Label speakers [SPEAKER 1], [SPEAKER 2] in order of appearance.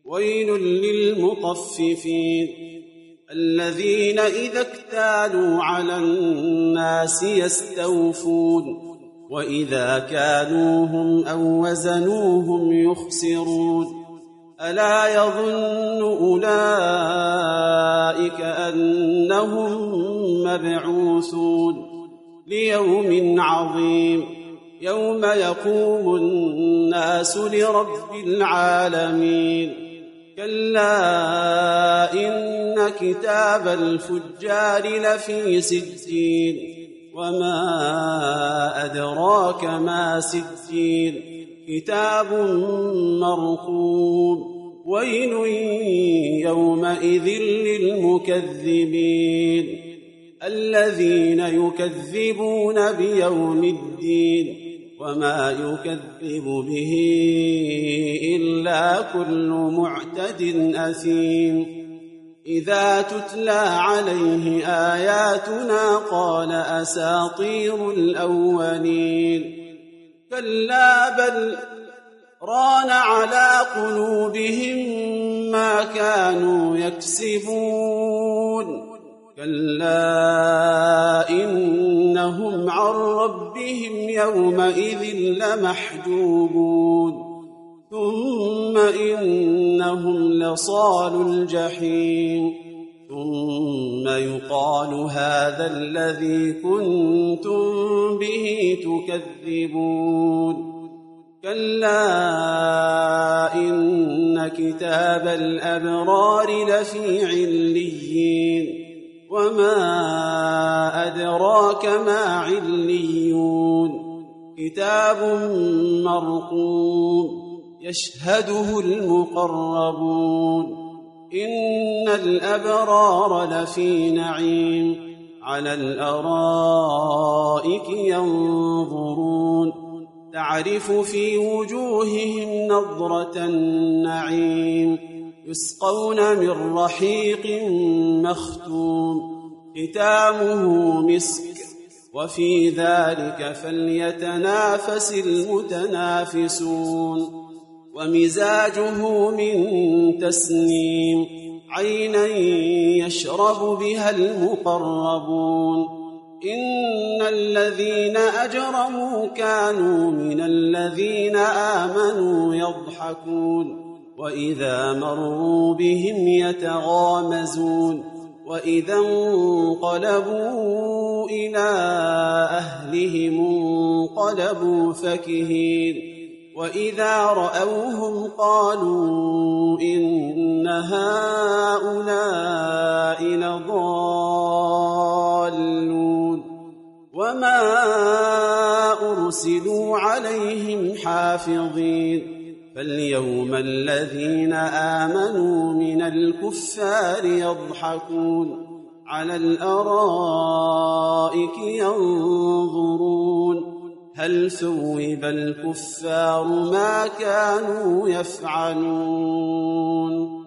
[SPEAKER 1] ويل للمطففين الذين إذا اكتالوا على الناس يستوفون وإذا كالوهم أو وزنوهم يخسرون ألا يظن أولئك أنهم مبعوثون ليوم عظيم يوم يقوم الناس لرب العالمين كلا إن كتاب الفجار لفي سجين وما أدراك ما سجين كتاب مرقوم ويل يومئذ للمكذبين الذين يكذبون بيوم الدين وما يكذب به إلا كل معتد أثيم إذا تتلى عليه آياتنا قال أساطير الأولين كلا بل ران على قلوبهم ما كانوا يكسبون كلا إنهم عن ربهم يومئذ لمحجوبون ثم إنهم لصالوا الجحيم ثم يقال هذا الذي كنتم به تكذبون كلا إن كتاب الأبرار لفي عليين وما أدراك ما عليون كتاب مرقوم يشهده المقربون إن الأبرار لفي نعيم على الأرائك ينظرون تعرف في وجوههم نضرة النعيم يسقون من رحيق مختوم ختامه مسك وفي ذلك فليتنافس المتنافسون ومزاجه من تسنيم عينا يشرب بها المقربون إن الذين أجرموا كانوا من الذين آمنوا يضحكون وإذا مروا بهم يتغامزون وإذا انقلبوا إلى أهلهم انقلبوا فكهين وإذا رأوهم قالوا إن هؤلاء لضالون وما أرسلوا عليهم حافظين فاليوم الذين آمنوا من الكفار يضحكون على الأرائك ينظرون هل ثوب الكفار ما كانوا يفعلون